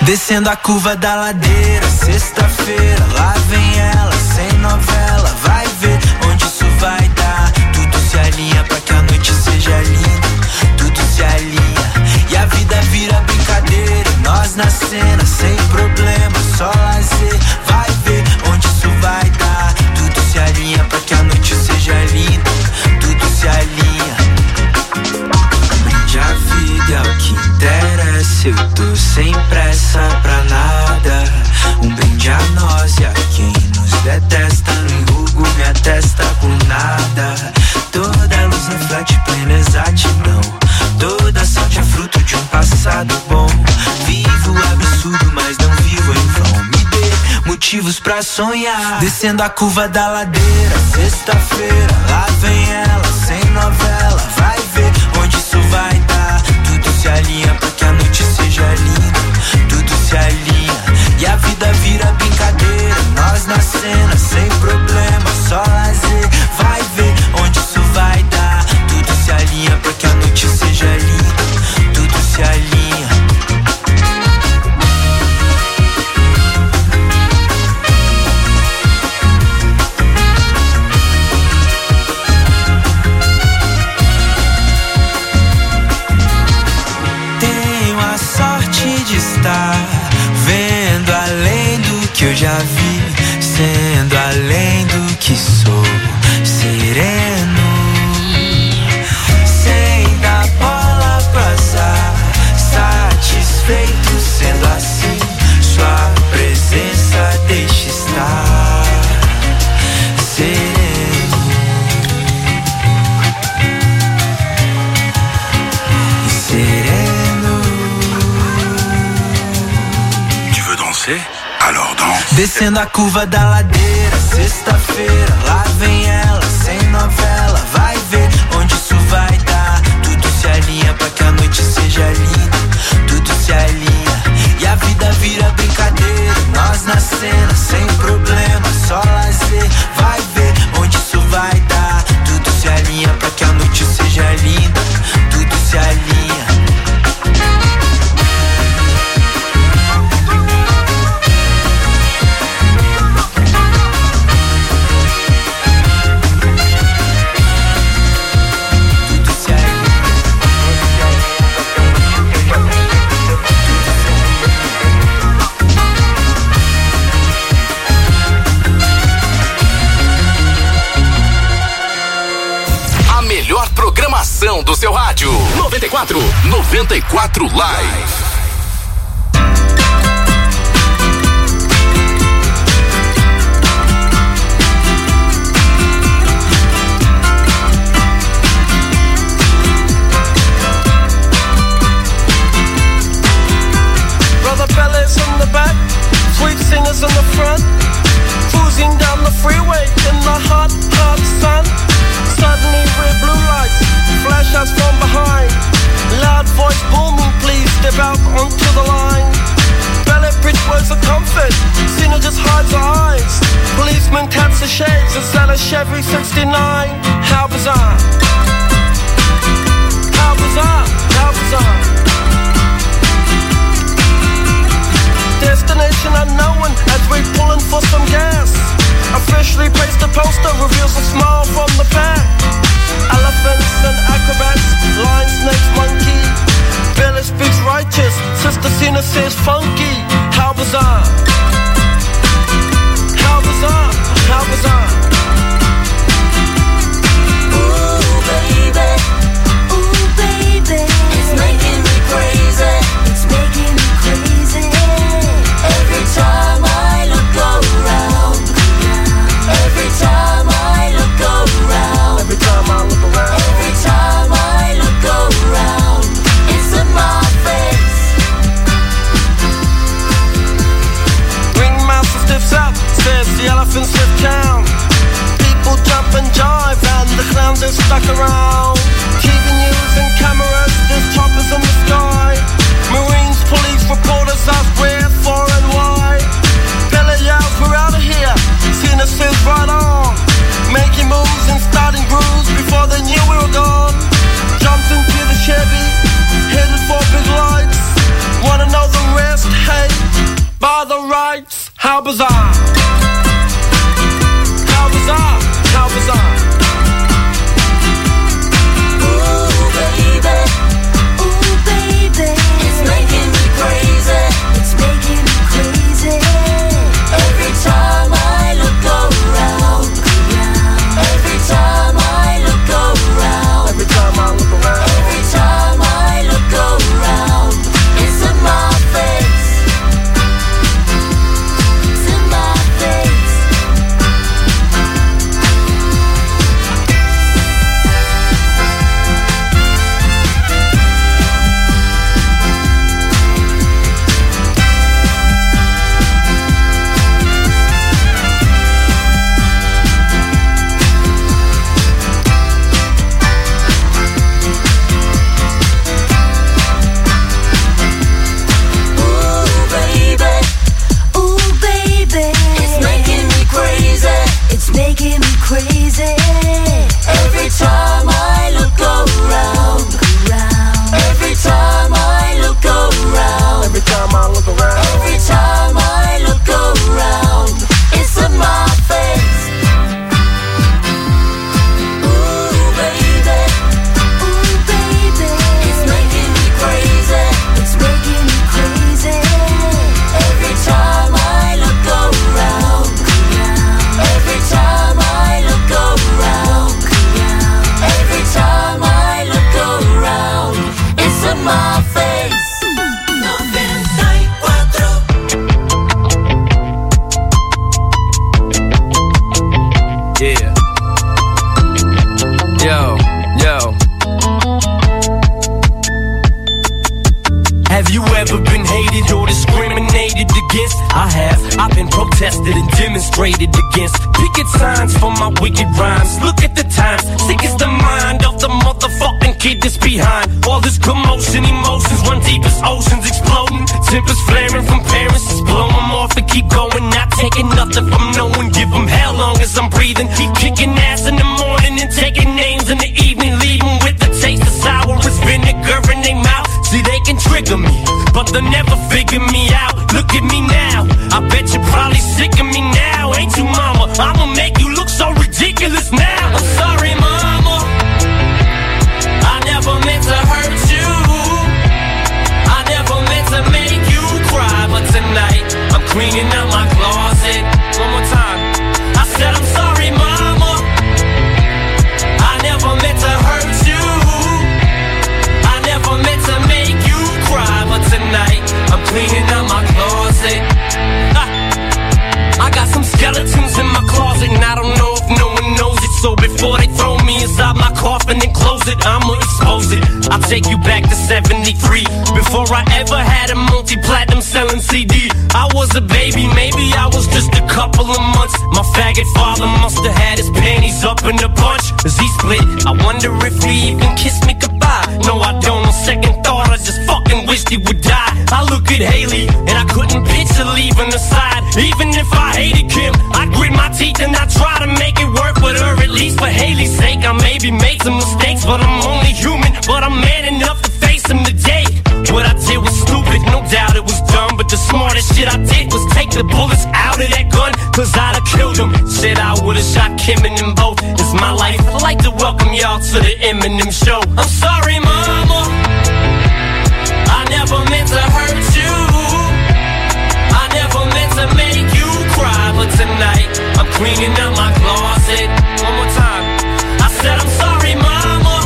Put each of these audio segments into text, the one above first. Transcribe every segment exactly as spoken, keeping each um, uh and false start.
Descendo a curva da ladeira, sexta-feira, lá vem ela, sem novela, vai ver onde isso vai dar. Tudo se alinha pra que a noite seja linda, tudo se alinha e a vida vira brincadeira. Nós na cena, sem problema, só lazer, vai ver onde isso vai dar. Tudo se alinha pra que a noite seja linda, tudo se alinha. Brinde a vida, é o que interessa, eu tô sem pressa pra nada. Um brinde a nós e a quem nos detesta, não enrugo minha testa por nada. Toda luz reflete plena exatidão, toda sorte é fruto de um passado bom. Vivo absurdo, mas não vivo em vão. Me dê motivos pra sonhar. Descendo a curva da ladeira, sexta-feira, lá vem ela, sem novela, vai ver onde isso vai dar. Tudo se alinha pra que a noite seja linda, tudo se alinha e a vida vira brincadeira. Nós na cena, sem problema, só lazer, vai ver onde isso vai dar. Tudo se alinha pra que a noite seja linda, tudo se alinha. Tenho a sorte de estar vendo além do que eu já vi, sendo além do que sou, sereno, sem dar bola pra azar, satisfeito sendo assim. Sua presença deixa estar sereno e sereno. Tu veux danser? Alors danse. Descendo a curva da ladeira, sexta-feira, lá vem ela, sem novela, vai ver onde isso vai dar. Tudo se alinha pra que a noite seja linda, tudo se alinha e a vida vira brincadeira. Nós na cena, sem problema, só lazer, vai ver onde isso vai dar. Tudo se alinha pra que a noite seja linda, tudo se alinha. Programação do seu rádio noventa e quatro, noventa e quatro Live. Brother fellas in the back, sweet singers in the front, cruising down the freeway in the hot, hot sun. Suddenly red blue lights flash us from behind. Loud voice booming, please step out onto the line. Ballet bridge words of comfort, Cena just hides her eyes. Policeman taps the shades, is that a Chevy sixty-nine? How bizarre, how bizarre, how bizarre. Destination unknown as we're pulling for some gas. Officially placed a poster, reveals a smile from the pack. Elephants and acrobats, lion, snakes, monkey. Billy speaks righteous, Sister Cena says funky. How bizarre, how bizarre, how bizarre. Ooh baby, ooh baby, it's making me crazy, it's making me crazy. Every time I look around, every time I look around, every time I look around, every time I look around, it's in my face. Ringmaster stiffs up, says the elephants lift town. People jump and jive and the clowns are stuck around. T V news and cameras, there's choppers in the sky. Marines, police, reporters ask where, for and why. Billy yells, we're out of here. Cena says right on. Making moves and starting grooves before they knew we were gone. Jumped into the Chevy, headed for big lights. Wanna know the rest? Hey, Bazaar. Cow Bazaar, Cow Bazaar. Ooh, baby, ooh, baby, it's making me crazy, it's making me crazy. Every time I look around, every time I look around, every time I look around, every time I look around, it's in my face, it's in my face. It's making me crazy. Every time I look around, every time I look around, every time I look around, every time I look around, it's in my face. Ooh, baby, ooh, baby, it's making me crazy, it's making me crazy. Every time I look around, every time I look around, every time I look around, it's in my face. noventa y cuatro. yeah. Yo, yo. Have you ever been hated or discriminated against? I have. I've been protested and demonstrated against. Picket signs for my wicked rhymes. Look at the times. Sick is the mind of the motherfucking kid that's behind. All this commotion, emotions run deep as oceans exploding. Tempers flaring from parents. Just blow them off and keep going. Not taking nothing from no one. Give them hell long as I'm breathing. Keep kicking ass in the morning and taking names in the evening. Leaving with the taste of sour as vinegar in their mouth. See, they can trigger me, but they'll never figure me out. Look at me now, I bet you're probably sick of me now. Ain't you, mama? I'ma make you look so ridiculous now. I'm sorry, mama, I never meant to hurt you. I never meant to make you cry, but tonight I'm cleaning out my closet. One more time, I said I'm sorry, mama, I never meant to hurt you. I never meant to make you cry, but tonight I'm cleaning out my closet. Ah, I got some skeletons in my closet, and I don't know if no one knows it. So before they throw me inside my coffin and close it, I'ma expose it. I'll take you back to seventy-three, before I ever had a multi-platinum selling C D. I was a baby, maybe I was just a couple of months. My faggot father must have had his panties up in a bunch. As he split, I wonder if he even kissed me goodbye. No, I don't. On second thought, I just fucking wished he would die. I look at Haley, and I couldn't picture leaving her side. Even if I hated Kim, I grit my teeth and I try to make it work with her. At least for Haley's sake, I maybe made some mistakes, but I'm only human. But I'm man enough to face them today. What I did was stupid, no doubt it was dumb, but the smartest shit I did was take the bullets out of that gun, cause I'd have killed him. Said I would've shot Kim and them both. It's my life, I'd like to welcome y'all to the Eminem show. I'm sorry, mama, I never meant to hurt you. I never meant to make you cry, but tonight I'm cleaning out my closet. One more time, I said I'm sorry, mama,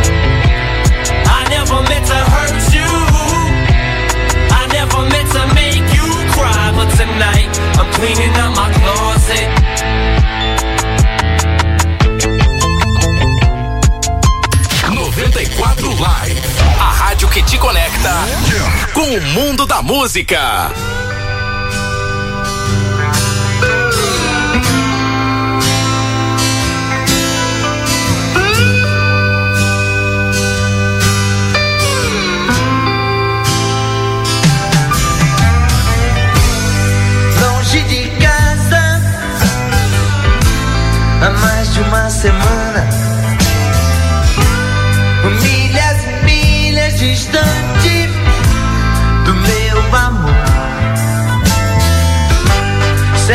I never meant to hurt you. I never meant to make you cry, but tonight I'm cleaning out my closet. noventa e quatro Live, a rádio que te conecta com o mundo da música. Longe de casa, há mais de uma semana, milhas e milhas distante do meu amor.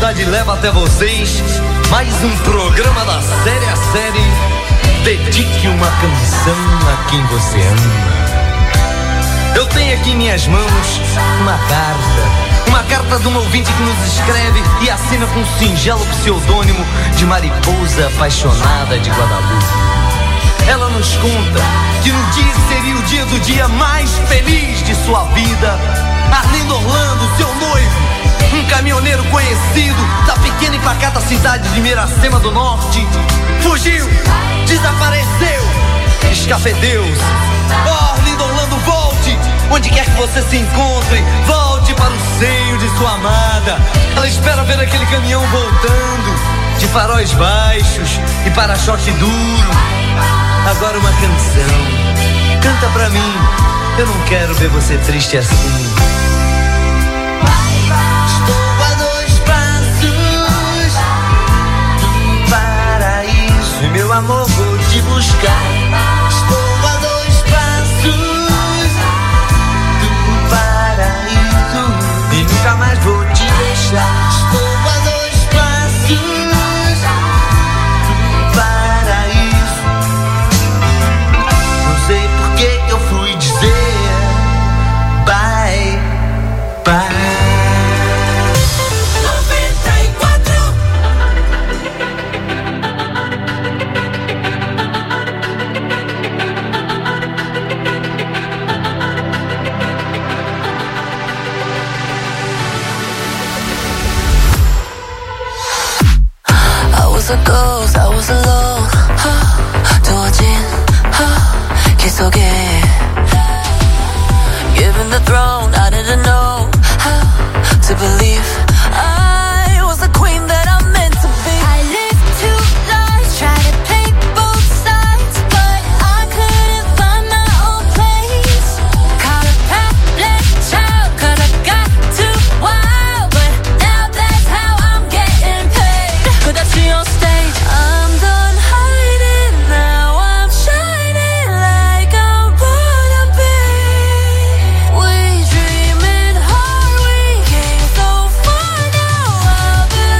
amizade leva até vocês mais um programa da série a série. Dedique uma canção a quem você ama. Eu tenho aqui em minhas mãos uma carta, uma carta de um ouvinte que nos escreve e assina com um singelo pseudônimo de Mariposa Apaixonada de Guadalupe. Ela nos conta que no dia que seria o dia do dia mais feliz de sua vida, Arlindo Orlando, seu noivo, um caminhoneiro conhecido da pequena e pacata cidade de Miracema do Norte, fugiu, desapareceu, escafedeu-se. Oh, Arlindo Orlando, volte! Onde quer que você se encontre, volte para o seio de sua amada. Ela espera ver aquele caminhão voltando, de faróis baixos e para-choque duro. Agora uma canção, canta pra mim, eu não quero ver você triste assim. Estou a dois passos do paraíso e meu amor vou te buscar. Estou a dois passos do paraíso e nunca mais vou te deixar. Estou a dois passos do paraíso. Não sei por que eu fui dizer bye, bye. A ghost, I was alone. huh, 두어진 huh, 길 속에 Given the throne, I didn't know how to believe I was the queen that I'm meant to be. I lived two lives, tried to play both sides, but I couldn't find my own place. Caught a path-led child, cause I got too wild, but now that's how I'm getting paid. Could I see on stage? I'm done hiding, now I'm shining like I'm born to be. We dreaming hard, we came so far, now I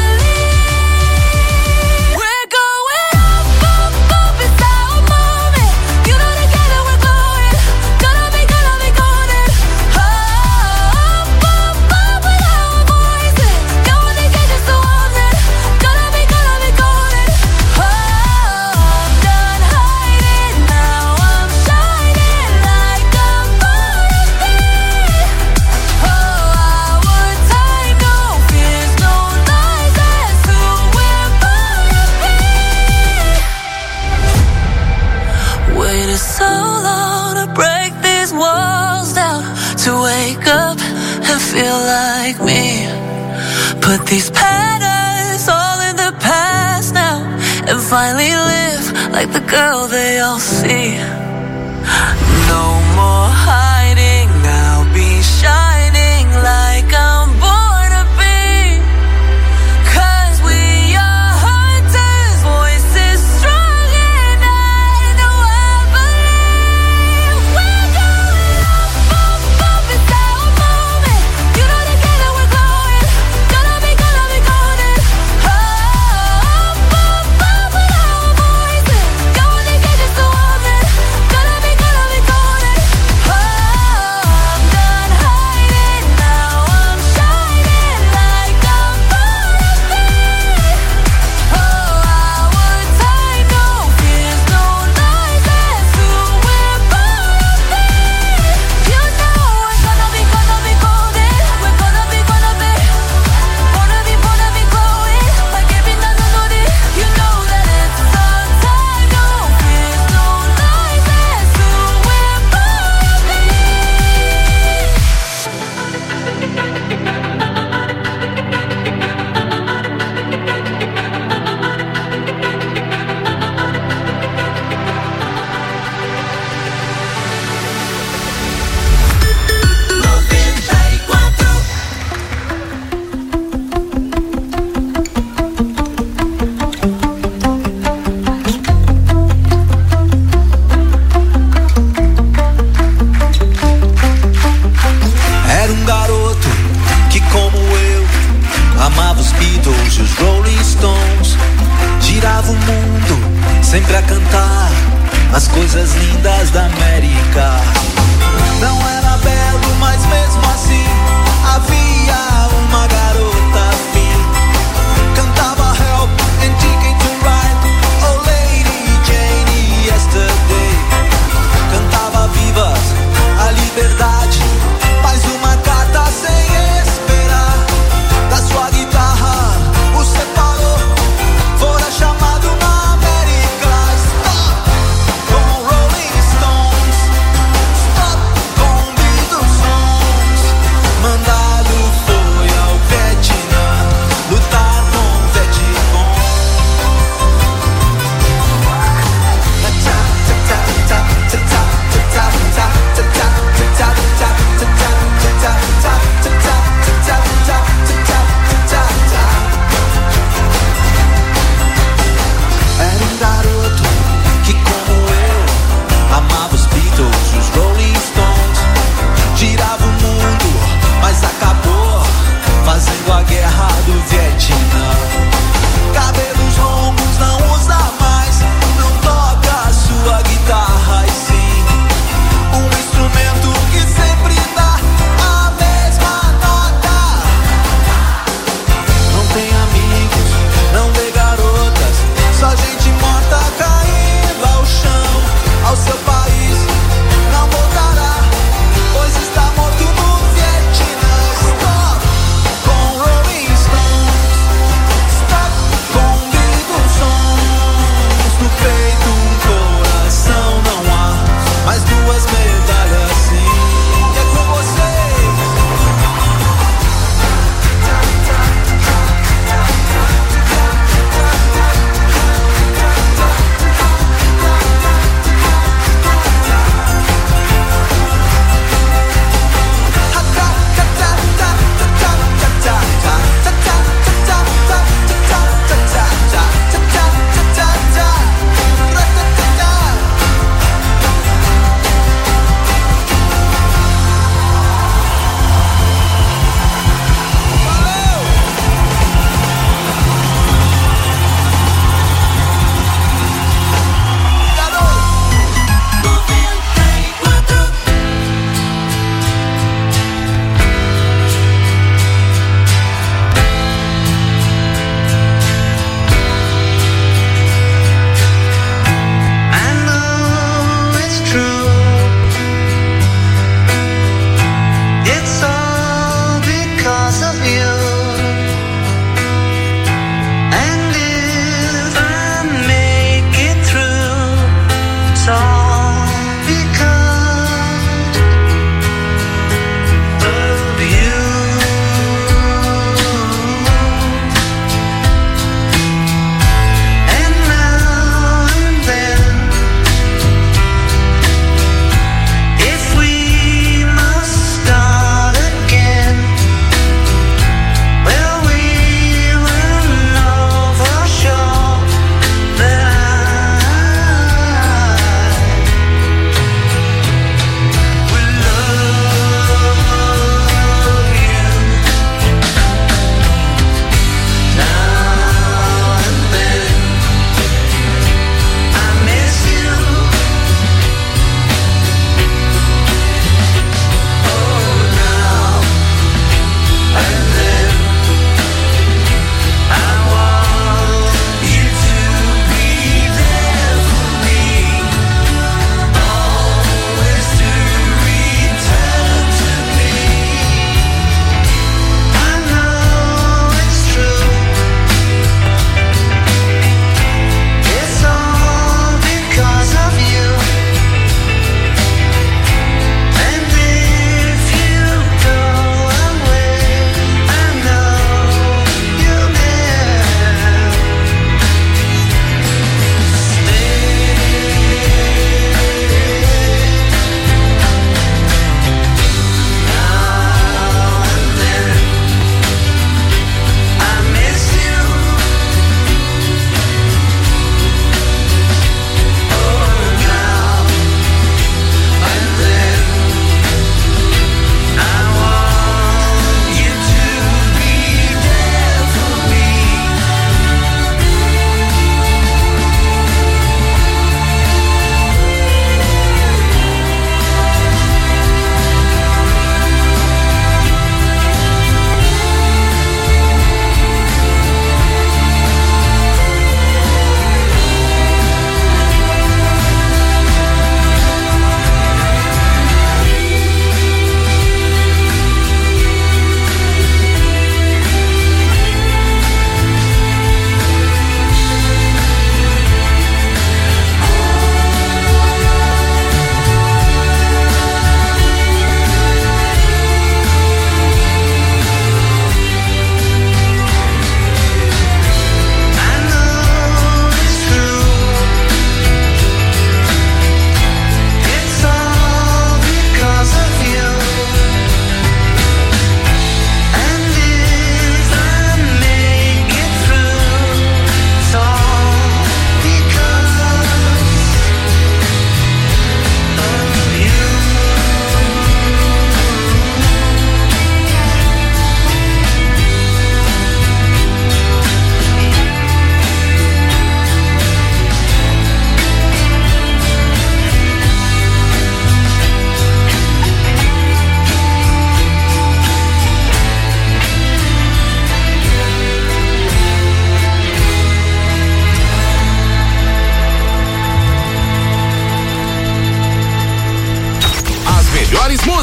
believe we're going up, up, up, it's our moment. You know together we're going, gonna be, gonna be golden. Up, up, up with our voices, going to get just so haunted. Gonna be, gonna be golden. Oh, I'm done hiding, now I'm shining like I'm born to be. Oh, our time, no fears, no lies, that's who we're born to be. Waited so long to break these walls down, to wake up and feel like me. Put these patterns all in the past now, and finally live like the girl they all see. No more hiding, I'll be shining like I'm born to be. Cause we are hunters, voices strong, and I know I believe we're going up, up, up, it's our moment. You know together we're going, gonna be, gonna be golden. Up, up, up with our voices, going to get just so haunted. Gonna be, gonna be golden. Oh, I'm done hiding, now sempre a cantar as coisas lindas da América. Não era belo, mas mesmo assim havia uma garota afim. Cantava Help and Ticket to Ride, Oh Lady Jane Yesterday. Cantava Vivas, a liberdade, mais uma carta sem esperar. Da sua guitarra o separou, fora chamado na América. Stop! Com Rolling Stones,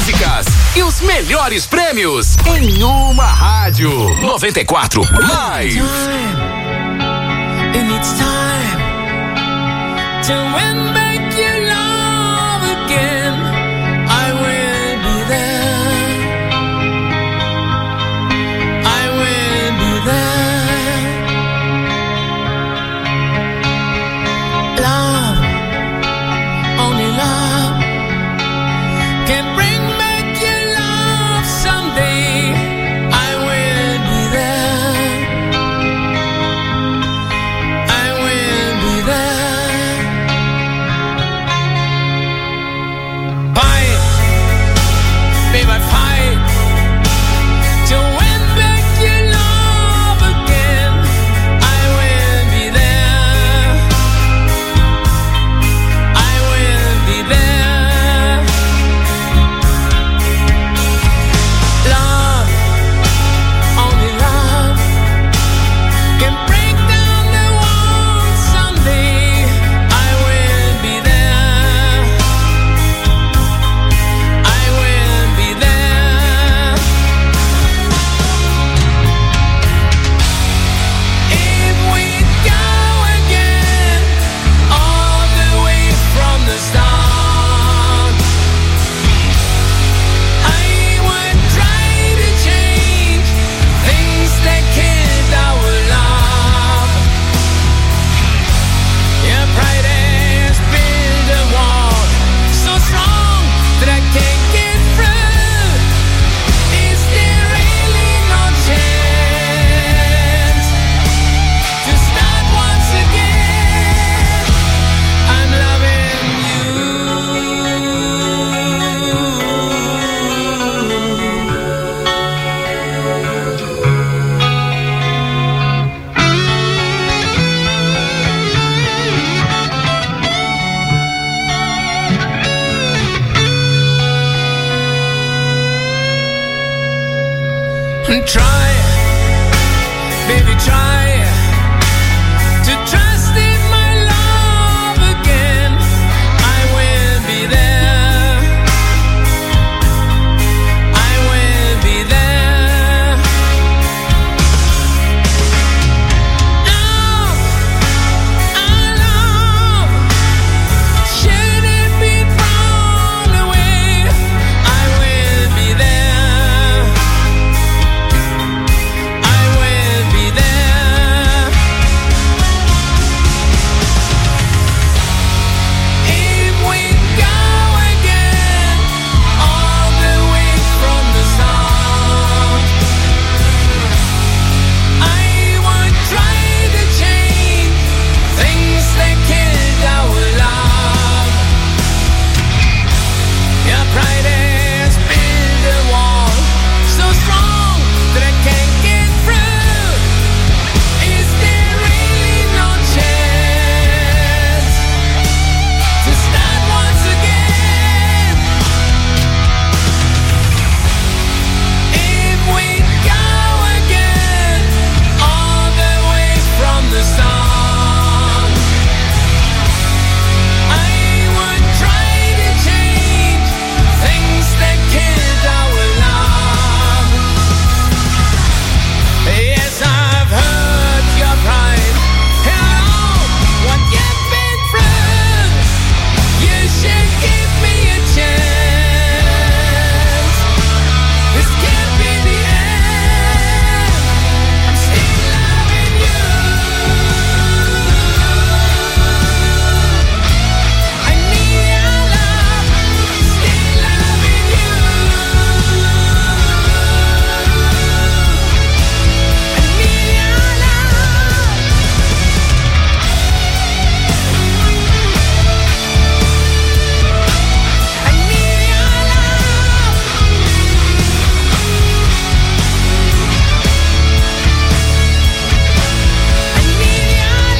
músicas e os melhores prêmios em uma rádio. noventa e quatro Live. And it's time to win back your love again. I will be there. I will be there. Love, only love can bring back your love someday. I will be there. I will be there. Fight, baby, fight to win back your love again. I will be there. I will be there. Love, only love can break down the walls someday. I will be there. I will be there. If we go again, all the way from the start, I would try to change things that killed our love. Your pride has built a wall so strong that I can't get through. Is there really no chance to start once again? I'm loving you. Try, baby, try to trust in my love again. I will be there. I will be there. Love, our love, should it be thrown away? I will be there. I will be there. If we go again, all the way from the start, I would try to change things that killed our love. Your pride has built a wall so strong that I can't get through. Is there really no chance to start once again? If we go again, all the way from the start, I would try to change things that killed our love. Yes, I've heard your pride and all what you've been through. You should give me a chance. This can't be the end. I'm still loving you. I need your love. Still loving you. I need your love. I need your love. I need your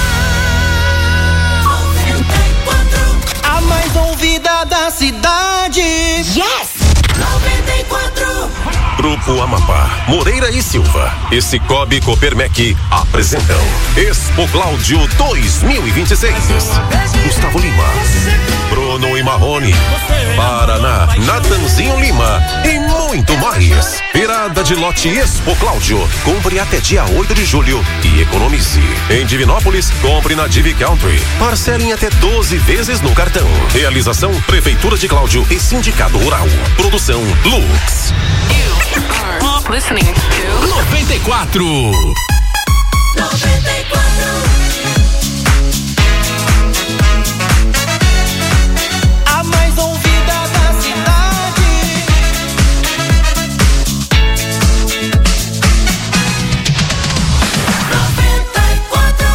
love. A mais ouvida da cidade. Yes! noventa e quatro. Pro Grupo Amapá, Moreira e Silva e Cicobi Copermec apresentam Expo Cláudio dois mil e vinte e seis. Gustavo Lima, Bruno e Marrone, Paraná, Natanzinho Lima e muito mais. Virada de lote Expo Cláudio. Compre até dia oito de julho e economize. Em Divinópolis, compre na Divi Country. Parcele em até doze vezes no cartão. Realização Prefeitura de Cláudio e Sindicato Rural. Produção Lux. Listening to noventa e quatro. noventa e quatro. A mais ouvida da cidade. noventa e quatro.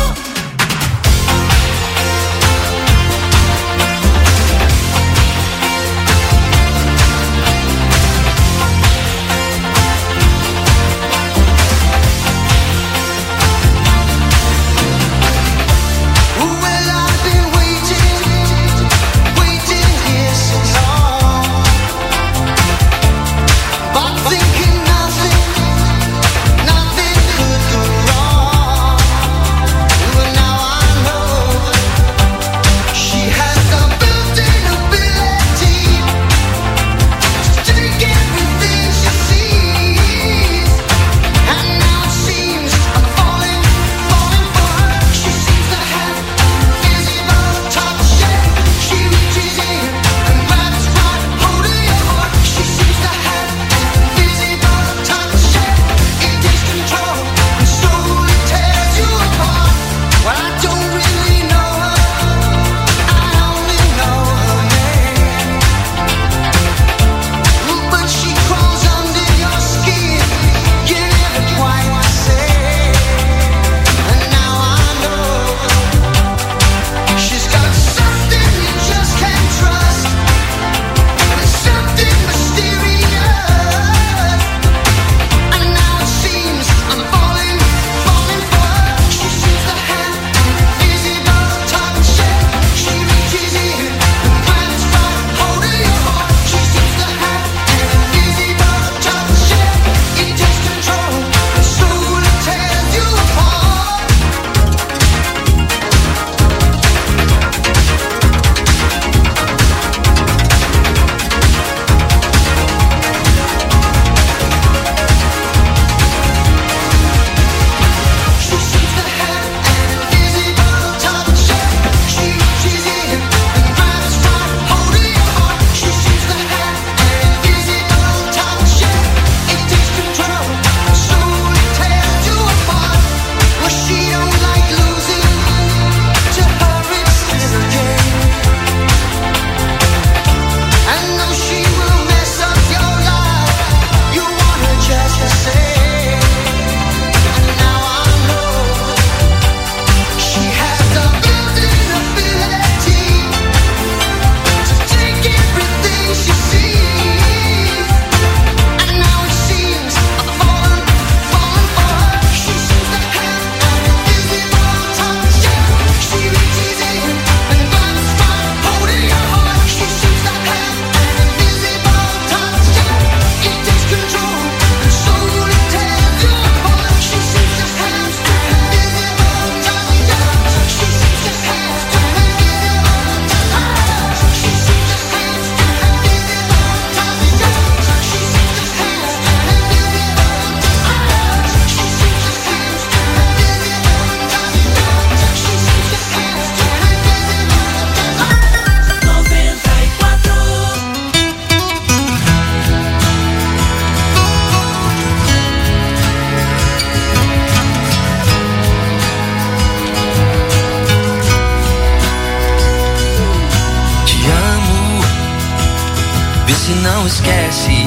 Não esquece,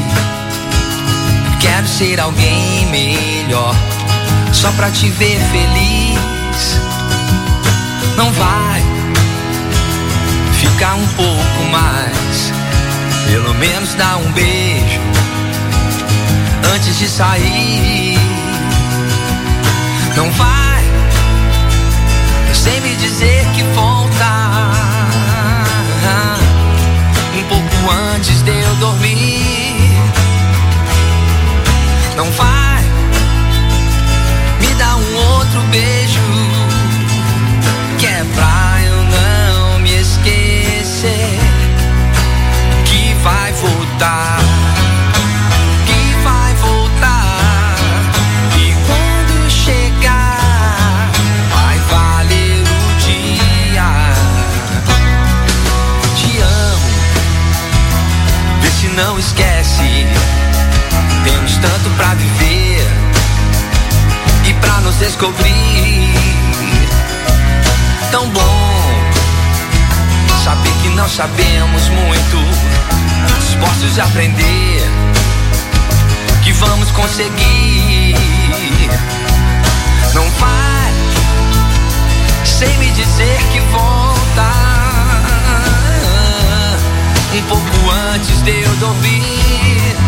quero ser alguém melhor, só pra te ver feliz. Não vai ficar um pouco mais, pelo menos dá um beijo antes de sair. Não vai sem me dizer que volta um pouco antes de eu dormir. não esquece. Temos tanto pra viver e pra nos descobrir. Tão bom saber que não sabemos muito, dispostos de aprender, que vamos conseguir. Não vai sem me dizer que volta, um pouco antes de eu dormir.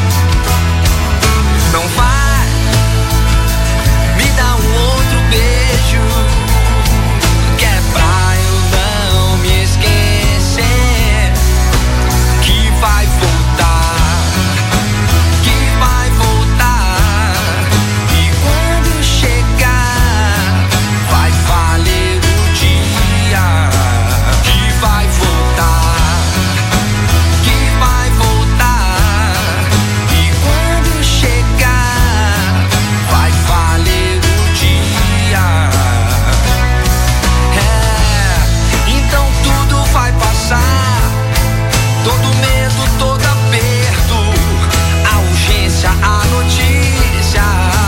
Não vai me dar um outro beijo, que é pra eu não me esquecer, que vai voltar, que vai voltar, e quando chegar vai valer o dia, que vai voltar, que vai voltar, e quando chegar vai valer o dia. É, então tudo vai passar, todo medo, todo aperto, a urgência, a notícia.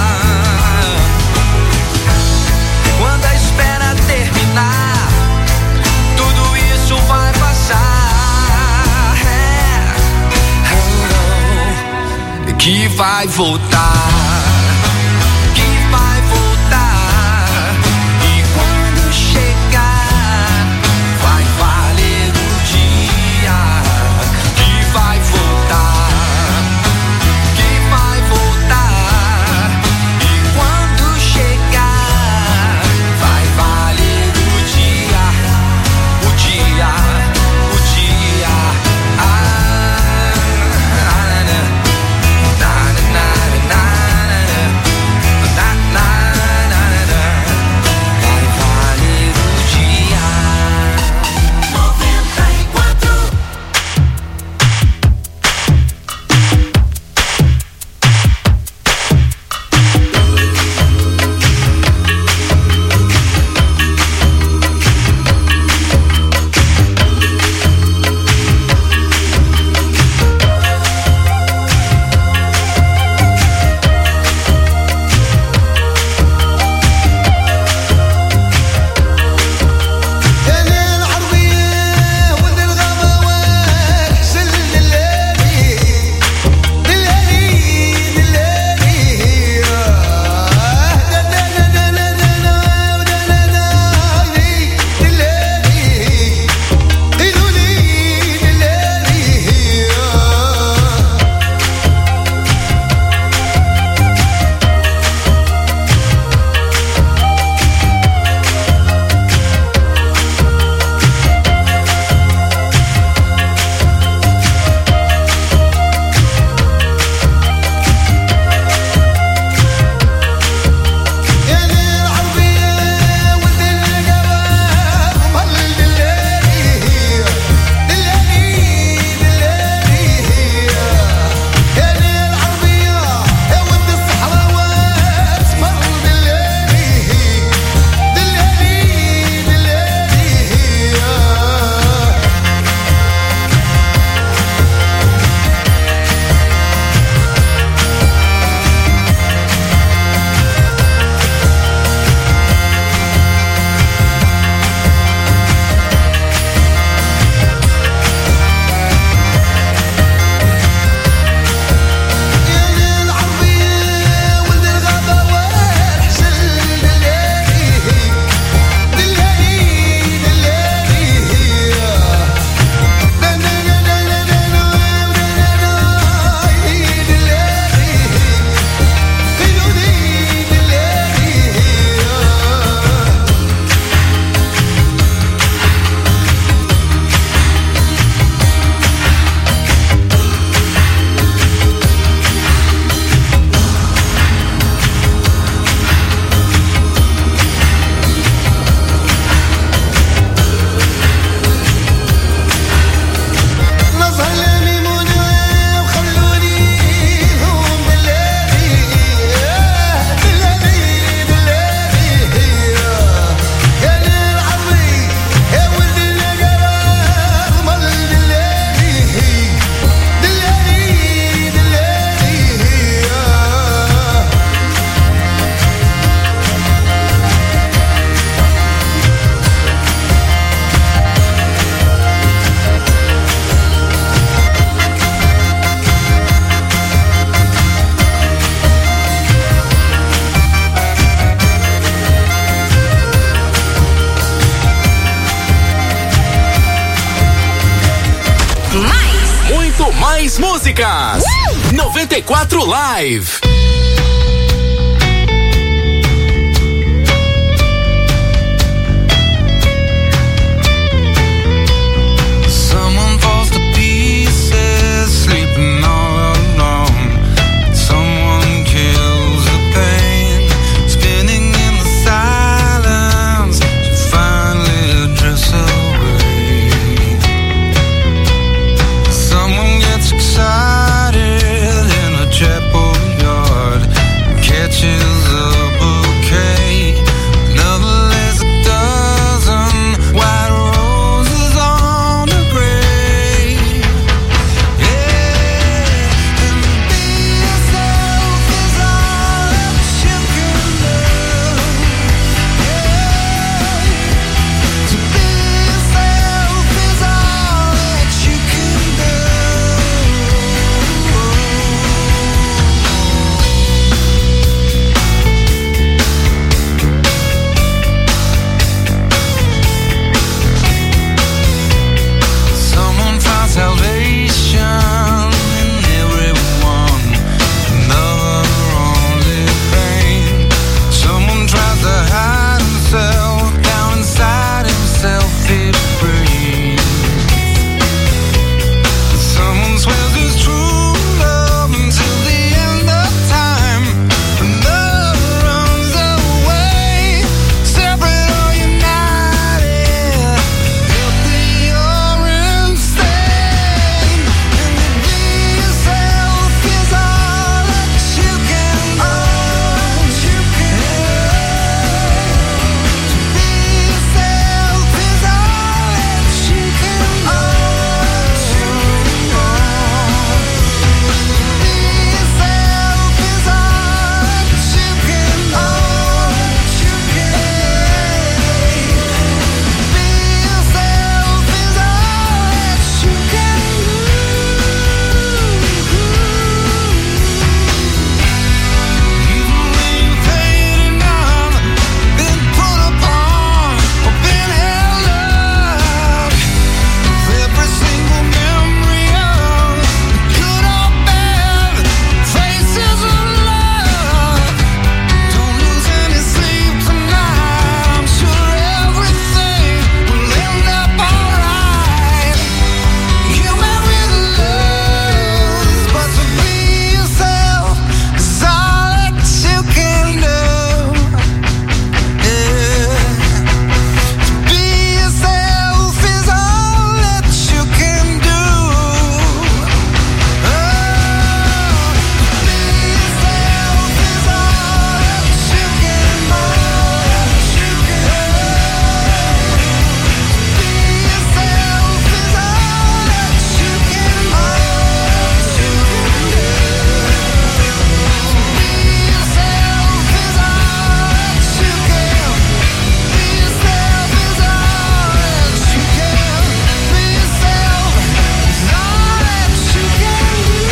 Quando a espera terminar, tudo isso vai passar. É, oh, que vai voltar, que vai voltar, e quando chegar vai valer o dia, que vai voltar, que vai voltar, e quando chegar vai valer o dia, o dia, o dia. Ah, na, na, na, na, na. muito mais músicas. Uh! noventa e quatro Live. Someone falls to pieces, sleeping all alone. Someone kills the pain, spinning in the silence to finally dress away. Someone gets excited in a chapel yard, catches a bouquet. Another lays a dozen white roses on the grave. Yeah, and be yourself is all that you can do. Yeah, to be yourself is all that you can do. Someone finds salvation in everyone, another only pain. Someone tries to hide himself, down inside himself it breathes. Someone swears his true love until the end of time. Another runs away, separate or united, healthy or insane. And to be yourself is all that you can do. To be yourself is all that you can do. Every single memory of good or bad, faces of love. Don't lose any sleep tonight. I'm sure everything will end up alright. You may really lose, but to be yourself is all that you can do. Yeah. To be yourself is all that you can do. Oh, to be yourself is all that you can do. To be yourself is all that you can do. To be yourself is all that you can. Be yourself is all that you can. Be yourself is all that you can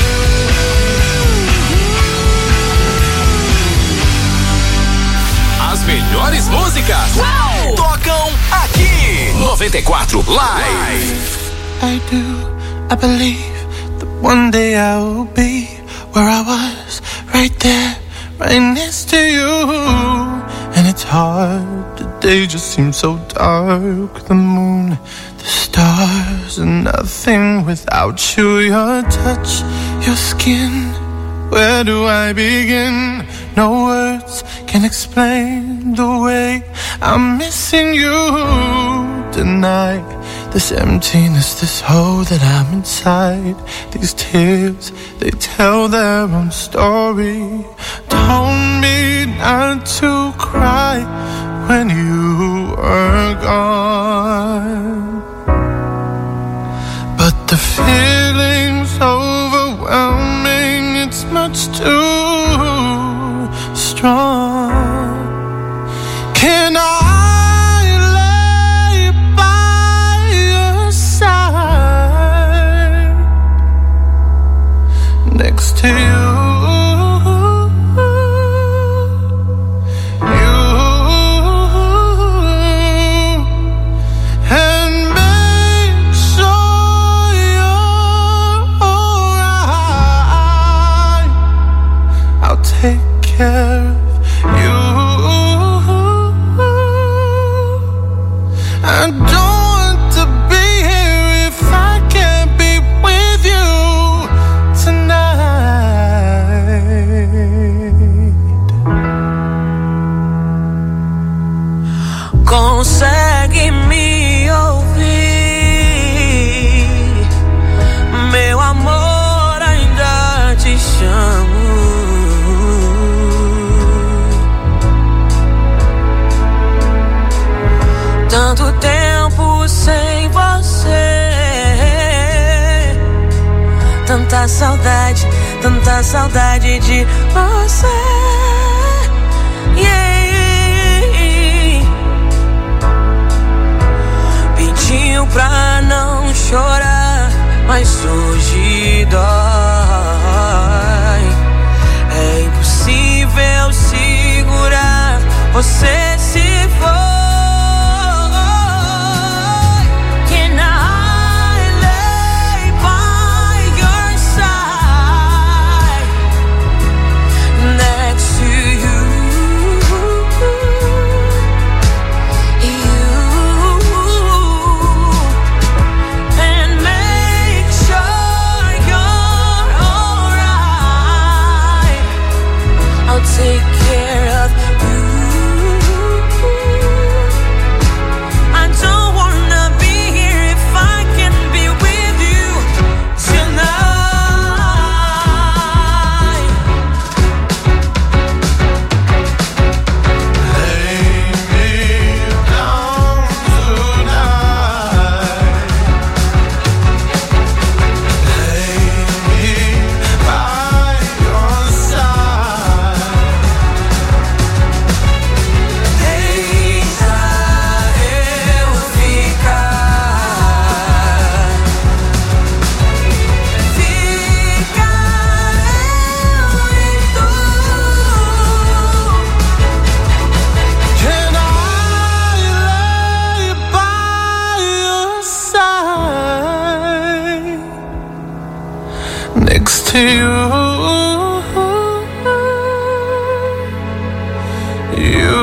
As melhores músicas tocam aqui. noventa e quatro Live. I do, I believe that one day I will be where I was, right there, right next to you. And it's hard, the day just seems so dark. The moon, the stars, and nothing without you. Your touch, your skin, where do I begin? No words can explain the way I'm missing you tonight. This emptiness, this hole that I'm inside. These tears, they tell their own story. Told me not to cry when you were gone. But the feeling's overwhelming, it's much too strong. Can I lay by your side, next to you? You I don't want to be here if I can't be with you tonight. Consegue me ouvir, meu amor, ainda te chamo. Tanto tempo sem você, tanta saudade, tanta saudade de você. Yeah. Pediu pra não chorar, mas hoje dói. É impossível segurar, você se foi. Take care of you. I don't wanna be here if I can be with you tonight. Lay me down tonight. Lay me by your side. Can I lay by your side next to you? You.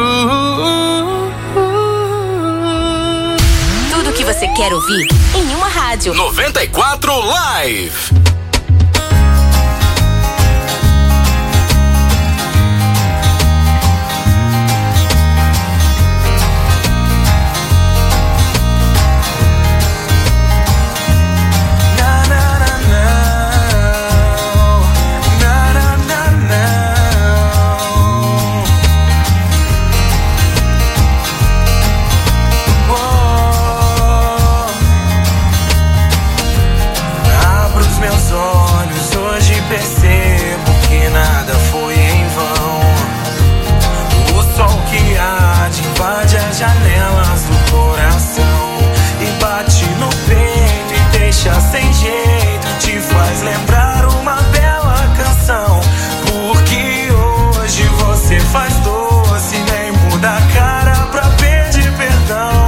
Tudo que você quer ouvir em uma rádio. noventa e quatro Live. Abro os meus olhos, hoje percebo que nada foi em vão. O sol que arde invade as janelas do coração e bate no peito e deixa sem jeito, te faz lembrar uma bela canção. Porque hoje você faz doce, nem muda a cara pra pedir perdão.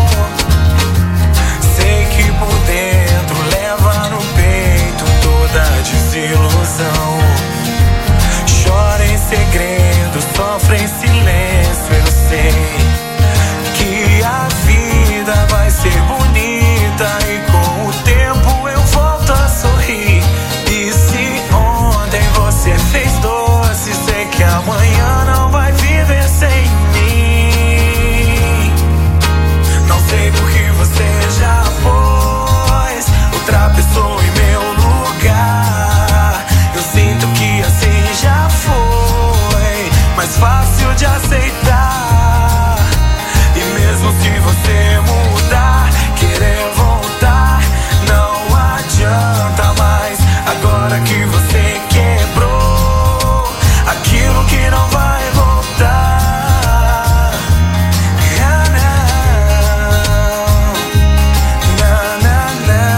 Sei que por dentro leva no peito toda desilusão. Chora em segredo, sofre em silêncio. Eu sei que a vida vai ser bonita e com o tempo eu volto a sorrir. E se ontem você fez doce, sei que amanhã não vai viver sem mim. Não sei por que você já pôs outra pessoa em meu lugar. Eu sinto que assim já foi mais fácil de aceitar. E mesmo se você mudar, querer voltar, não adianta mais. Agora que você quebrou aquilo que não vai voltar. Ah, não, não,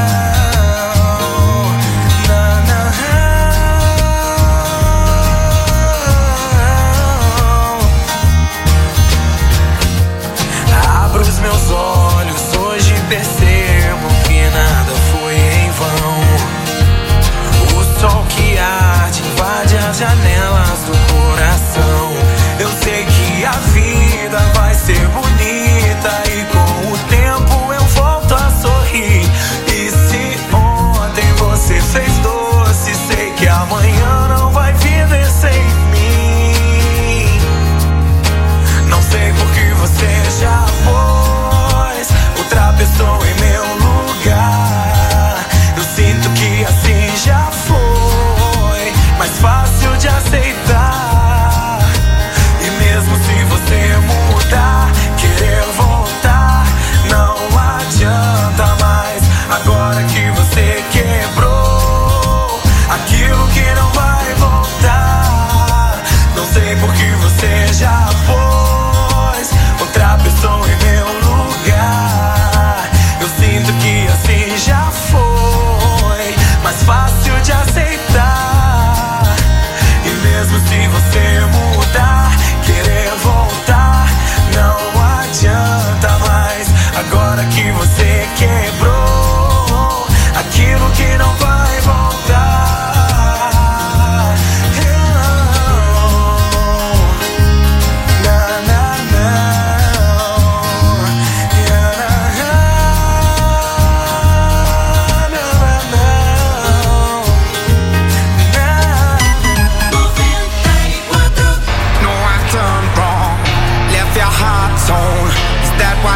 não, não, não. Abro os meus olhos, hoje percebo que nada foi em vão. O sol que arde invade as janelas do coração. Eu sei que a vida vai ser bonita e com o tempo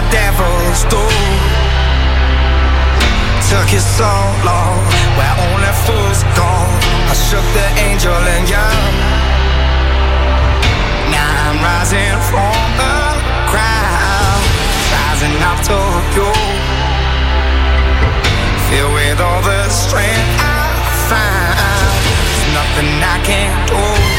devils do. Took you so long, where only fools go. I shook the angel and young. Now I'm rising from the ground, rising up to you. Filled with all the strength I find, there's nothing I can't do.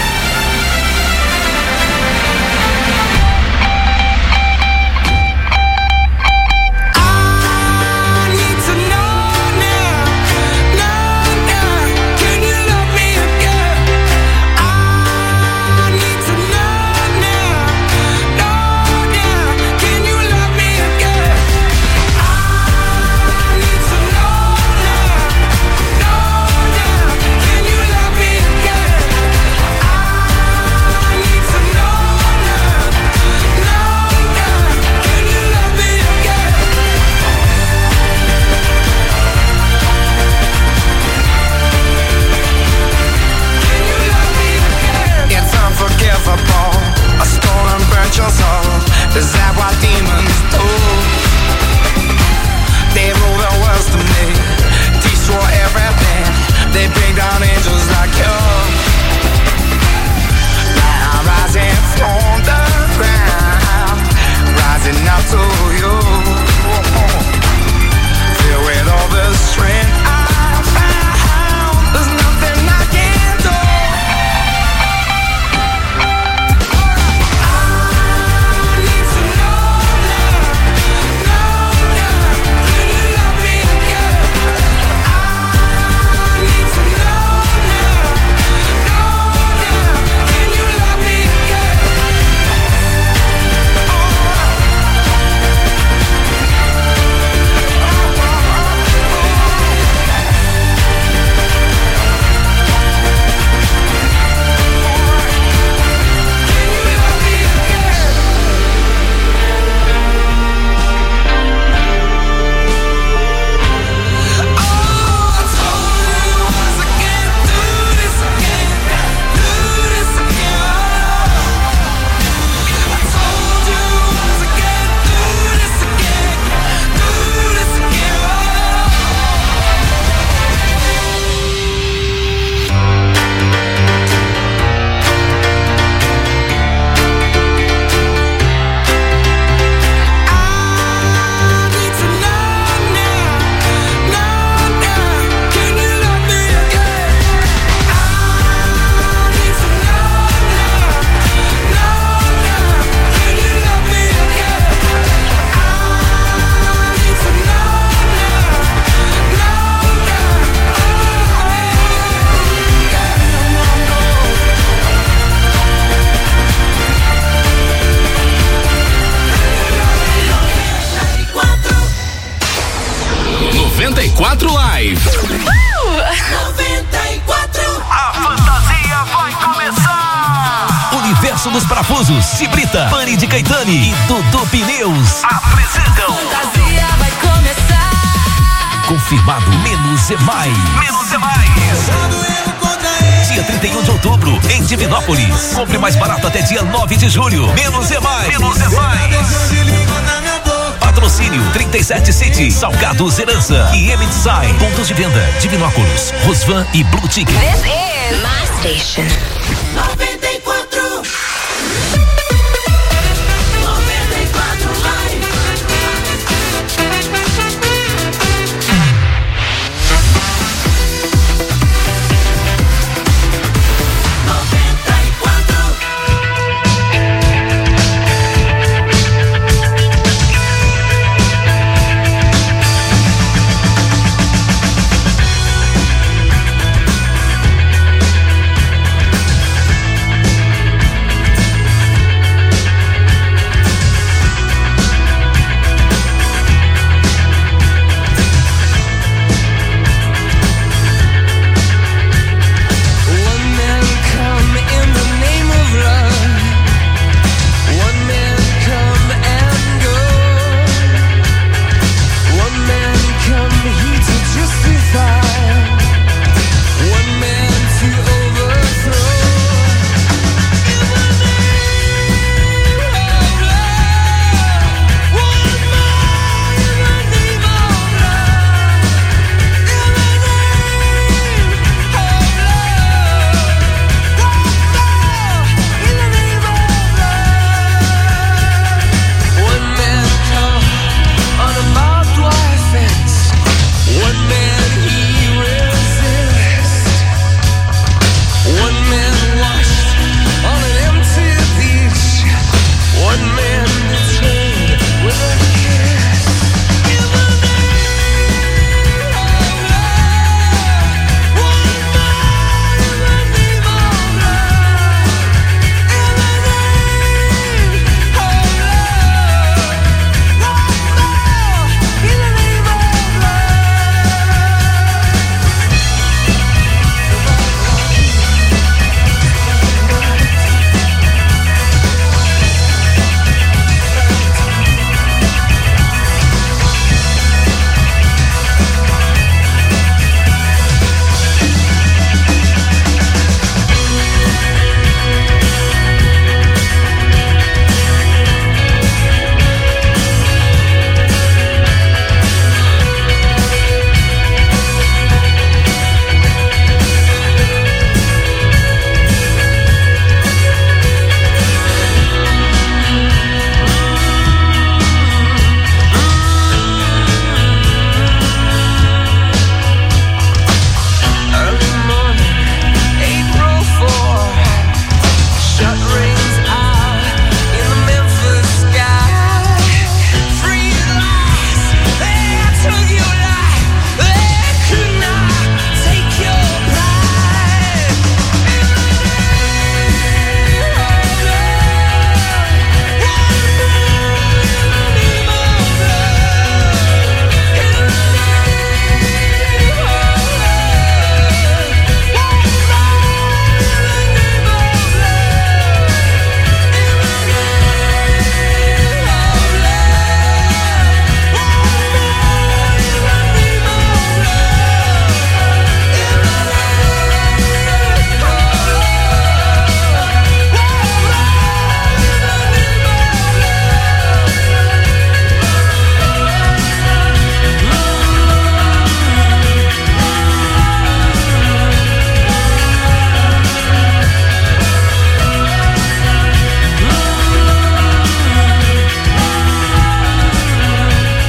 A stolen burnt your soul. Is that what demons do? They rule the world to me, destroy everything. They bring down angels like you. Now I'm rising from the ground, rising up to you. Filled with all the strength I found, there's nothing I can't do. noventa e quatro Live. Uh! noventa e quatro. A fantasia vai começar. Universo dos Parafusos, Cibrita, Pani de Caetani e Dudu Pneus apresentam. Fantasia vai começar. Confirmado, menos é mais. Menos é mais. Dia trinta e um de outubro, em Divinópolis. Compre mais barato até dia nove de julho. Menos é mais. Menos é mais. Patrocínio trinta e sete City, Salgados Herança e M Design. Pontos de venda: Divinópolis, Rosvan e Blue Ticket. This is my station.